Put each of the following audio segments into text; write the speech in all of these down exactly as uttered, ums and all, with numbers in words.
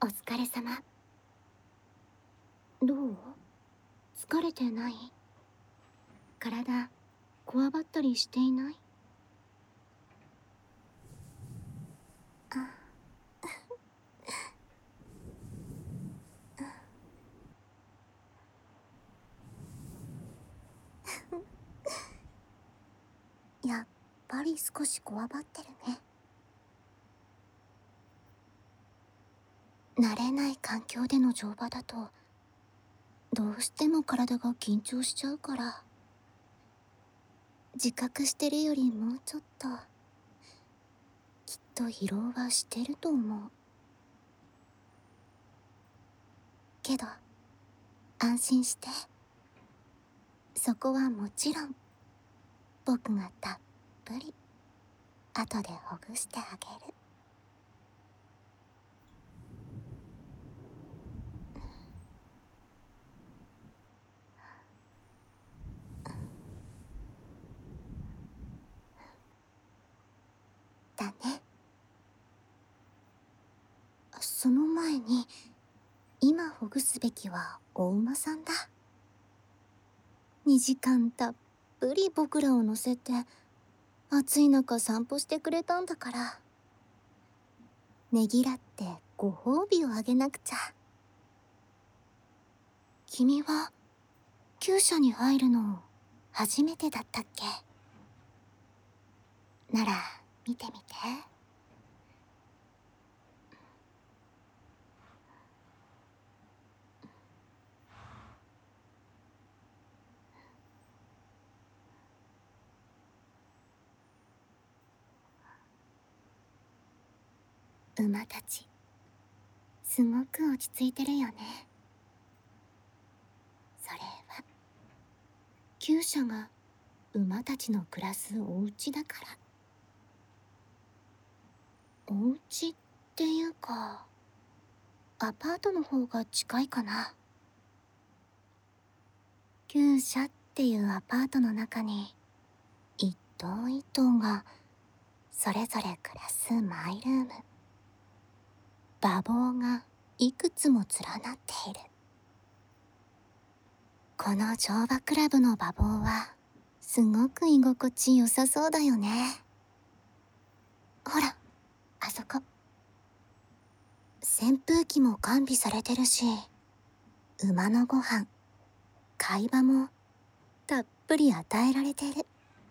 お疲れ様。どう？疲れてない？体、こわばったりしていない？あやっぱり少しこわばってるね。慣れない環境での乗馬だと、どうしても体が緊張しちゃうから。自覚してるよりもうちょっと、きっと疲労はしてると思う。けど、安心して。そこはもちろん、僕がたっぷり、後でほぐしてあげる。だね。その前に、今ほぐすべきはお馬さんだ。にじかんたっぷり僕らを乗せて、暑い中散歩してくれたんだから。ねぎらってご褒美をあげなくちゃ。君は、厩舎に入るの、初めてだったっけ？なら、見てみて。馬たち、すごく落ち着いてるよね。それは、厩舎が馬たちの暮らすお家だから。お家っていうか、アパートの方が近いかな。厩舎っていうアパートの中に、一棟一棟が、それぞれ暮らすマイルーム。馬房がいくつも連なっている。この乗馬クラブの馬房は、すごく居心地良さそうだよね。ほら、あそこ。扇風機も完備されてるし、馬のご飯、飼い場もたっぷり与えられてる。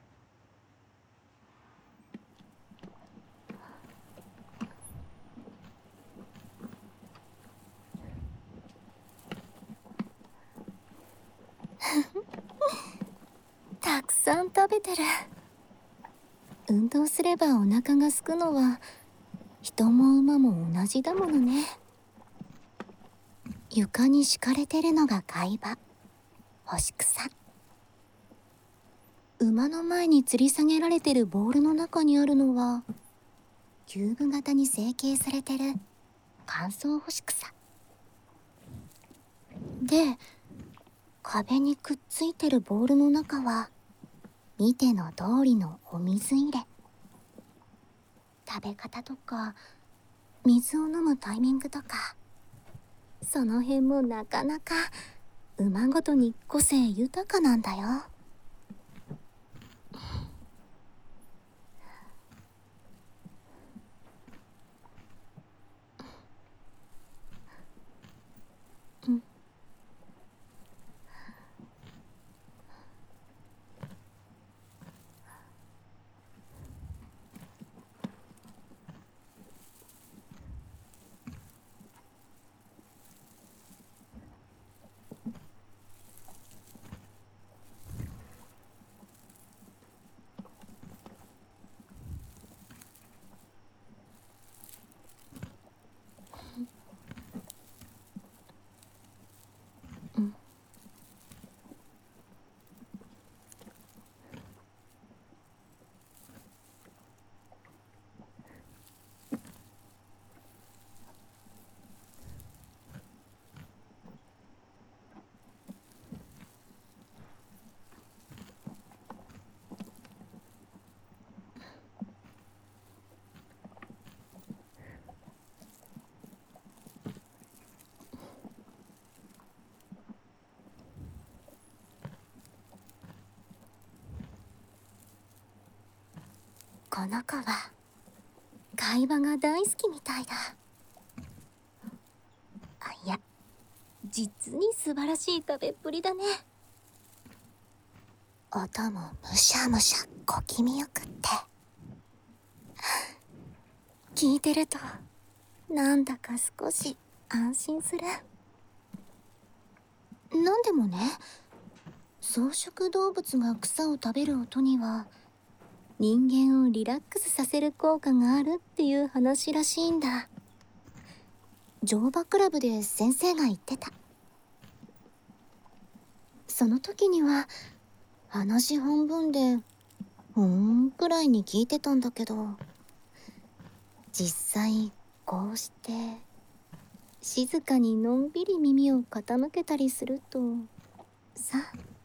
たくさん食べてる。運動すればお腹がすくのは人も馬も同じだものね。床に敷かれてるのが飼い場、干し草。馬の前に吊り下げられてるボールの中にあるのはキューブ型に成形されてる乾燥干し草で、壁にくっついてるボールの中は見ての通りのお水入れ。食べ方とか水を飲むタイミングとか、その辺もなかなか馬ごとに個性豊かなんだよ。うん。 この子は会話が大好きみたいだ。あ、いや、実に素晴らしい食べっぷりだね。音もむしゃむしゃ小気味よくって聞いてるとなんだか少し安心する。なんでもね、草食動物が草を食べる音には人間をリラックスさせる効果があるっていう話らしいんだ。乗馬クラブで先生が言ってた。その時には話半分で「ふーん」くらいに聞いてたんだけど、実際こうして静かにのんびり耳を傾けたりするとさ。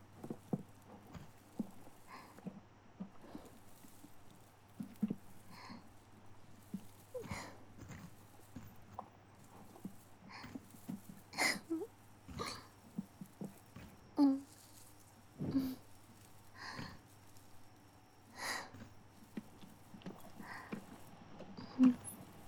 うん、うん、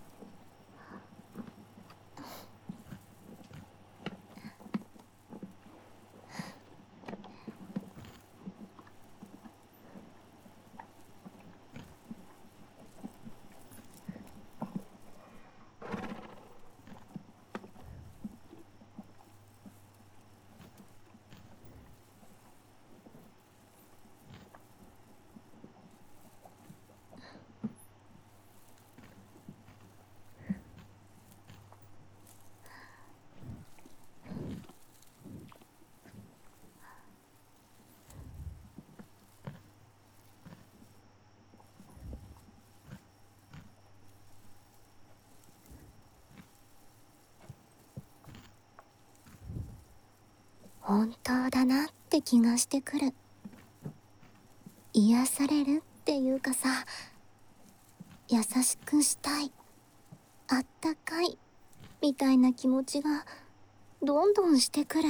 本当だなって気がしてくる。癒されるっていうかさ、優しくしたい、あったかいみたいな気持ちがどんどんしてくる。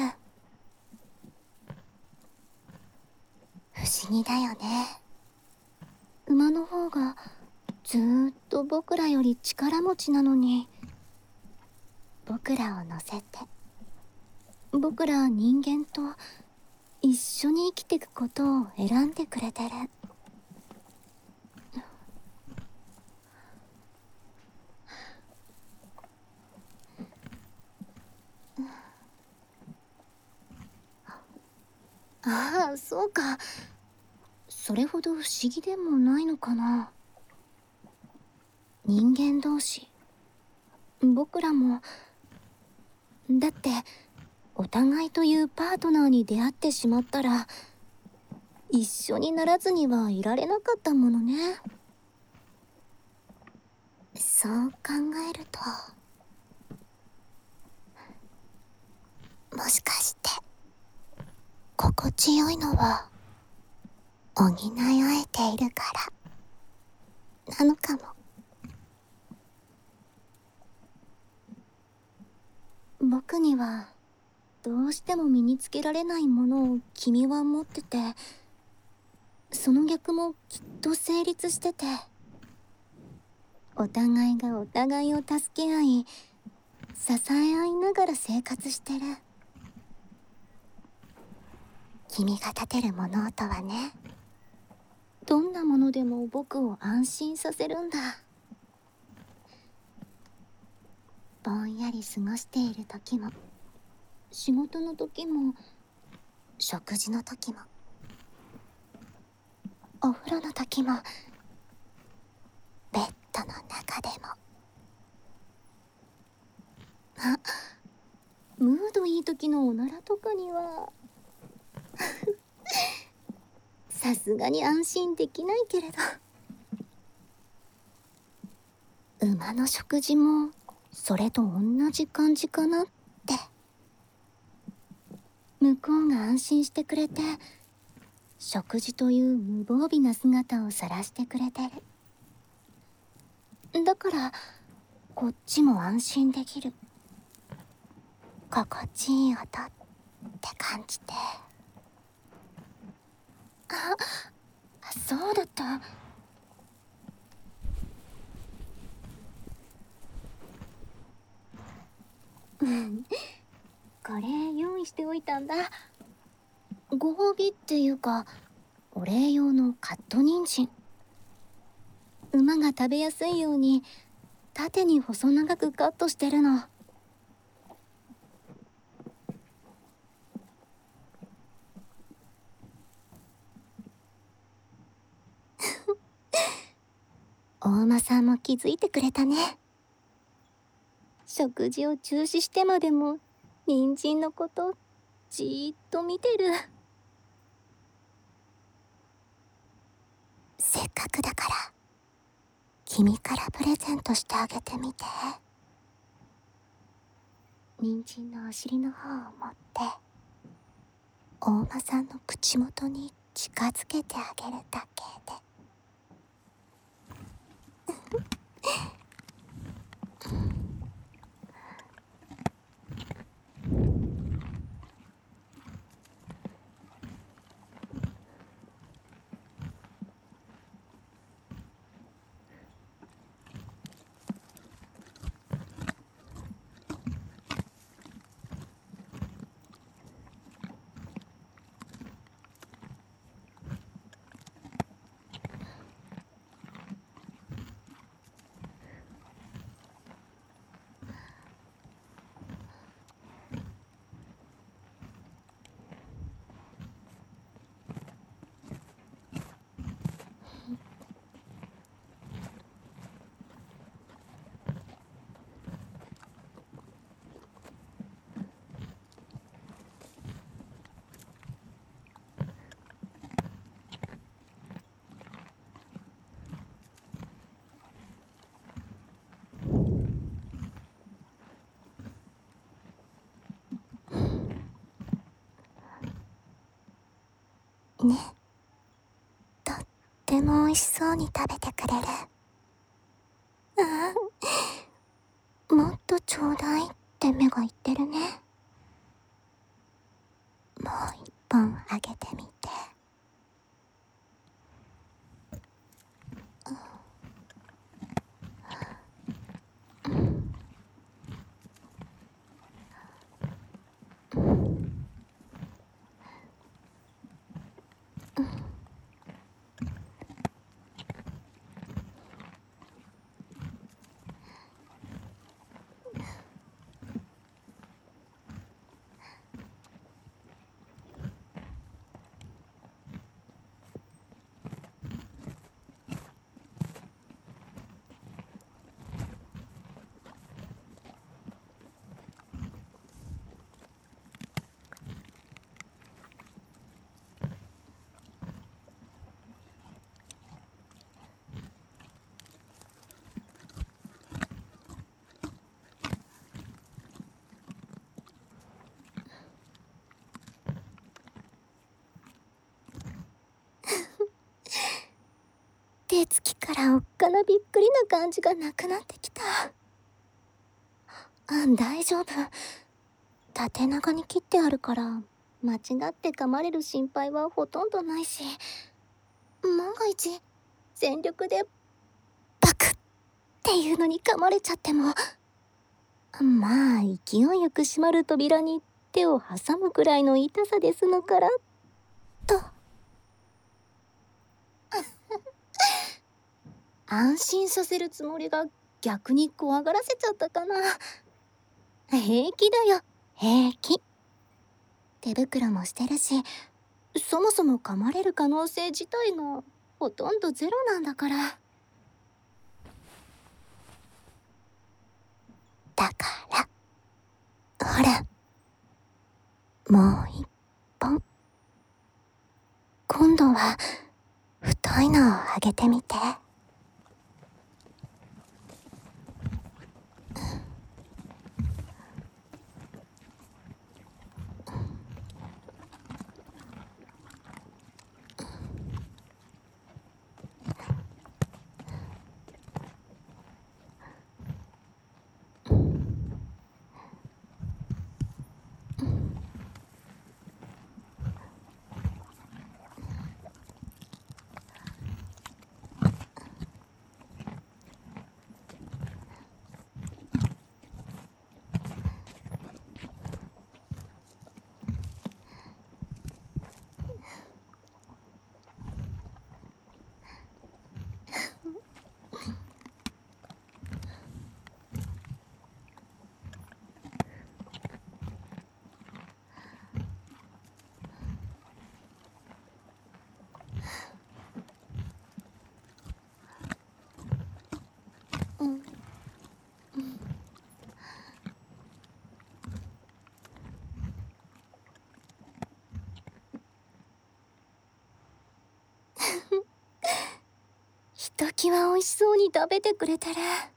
不思議だよね。馬の方がずーっと僕らより力持ちなのに、僕らを乗せて僕ら人間と一緒に生きていくことを選んでくれてる。ああ、そうか。それほど不思議でもないのかな。人間同士、僕らも。だってお互いというパートナーに出会ってしまったら一緒にならずにはいられなかったものね。そう考えると、もしかして心地よいのは補い合えているからなのかも。僕にはどうしても身につけられないものを君は持ってて、その逆もきっと成立してて、お互いがお互いを助け合い支え合いながら生活してる。君が立てる物音はね、どんなものでも僕を安心させるんだ。ぼんやり過ごしている時も、仕事の時も、食事の時も、お風呂の時も、ベッドの中でも。あ、ムードいい時のおならとかにはさすがに安心できないけれど、馬の食事もそれと同じ感じかなって。向こうが安心してくれて、食事という無防備な姿を晒してくれてる。だからこっちも安心できる。心地いい音って感じて。あ、そうだった。 これ用意しておいたんだ。ご褒美っていうかお礼用のカット人参。馬が食べやすいように縦に細長くカットしてるの。お馬さんも気づいてくれたね。食事を中止してまでも人参のことじーっと見てる。せっかくだから君からプレゼントしてあげてみて。人参のお尻の方を持ってお馬さんの口元に近づけてあげるだけで。ね、とっても美味しそうに食べてくれる。うん、もっとちょうだいって目が言ってるね。もう一本あげてみて。手つきからおっかなびっくりな感じがなくなってきた。あ、大丈夫。縦長に切ってあるから間違って噛まれる心配はほとんどないし、万が一全力でパクッっていうのに噛まれちゃっても、まあ勢いよく閉まる扉に手を挟むくらいの痛さで済むからと。安心させるつもりが逆に怖がらせちゃったかな。平気だよ、平気。手袋もしてるし、そもそも噛まれる可能性自体がほとんどゼロなんだから。だからほら、もう一本。今度は太いのをあげてみて。 ときは美味しそうに食べてくれてる。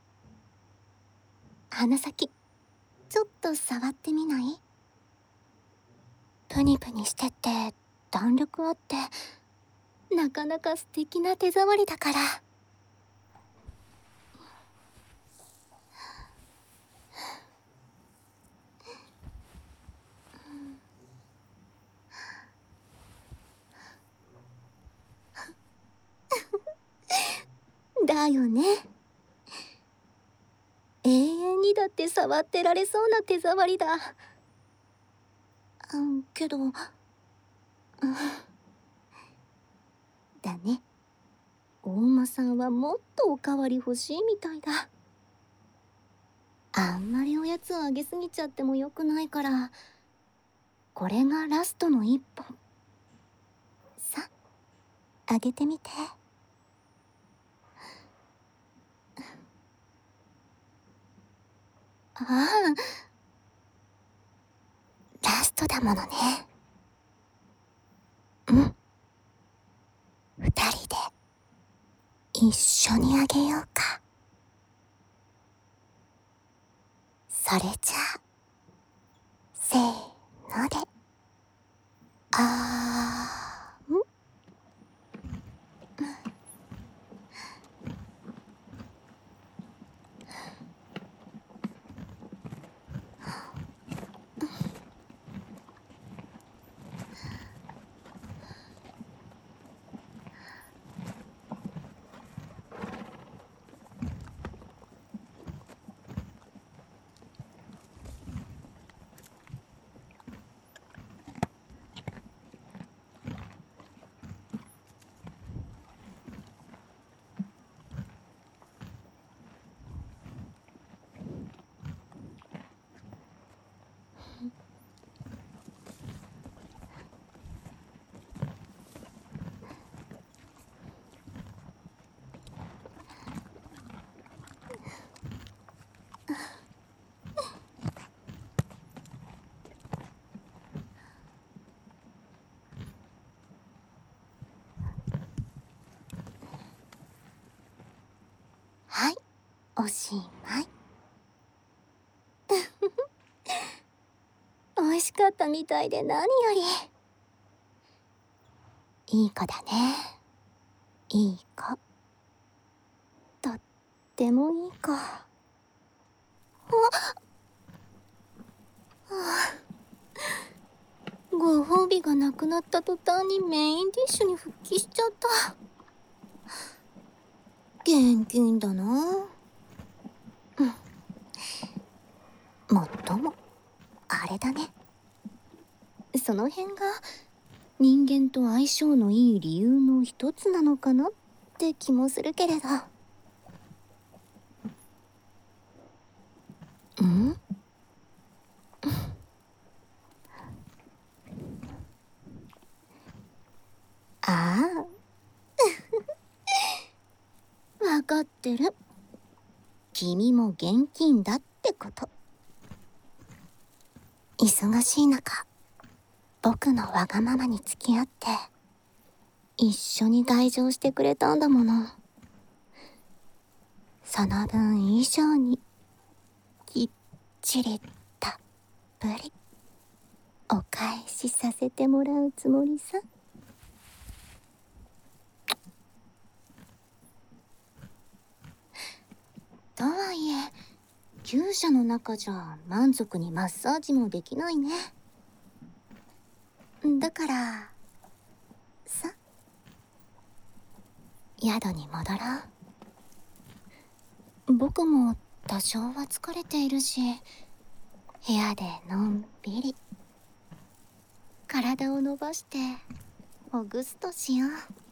鼻先ちょっと触ってみない？プニプニしてて弾力あってなかなか素敵な手触りだから。だよね。永遠にだって触ってられそうな手触りだ。うん、けど、うん、だね。お馬さんはもっとおかわり欲しいみたいだ。あんまりおやつをあげすぎちゃってもよくないから、これがラストの一本。さ、あげてみて。ああ、ラストだものね。うん。二人で一緒にあげようか。それじゃあ、せーので、あーん。はい、おしまい。美味しかったみたいで何より。いい子だね。いい子。とってもいい子。あ、ご褒美がなくなった途端にメインディッシュに復帰しちゃった。現金だな。うん。もっともあれだね。その辺が人間と相性のいい理由の一つなのかなって気もするけれど。うん？ああ、わかってる。君も現金だってこと。忙しい中、僕のわがままに付き合って一緒に外情してくれたんだもの。その分以上にきっちりたっぷりお返しさせてもらうつもりさ。とはいえ厩舎の中じゃ満足にマッサージもできないね。だからさ、宿に戻ろう。僕も多少は疲れているし、部屋でのんびり体を伸ばしてほぐすとしよう。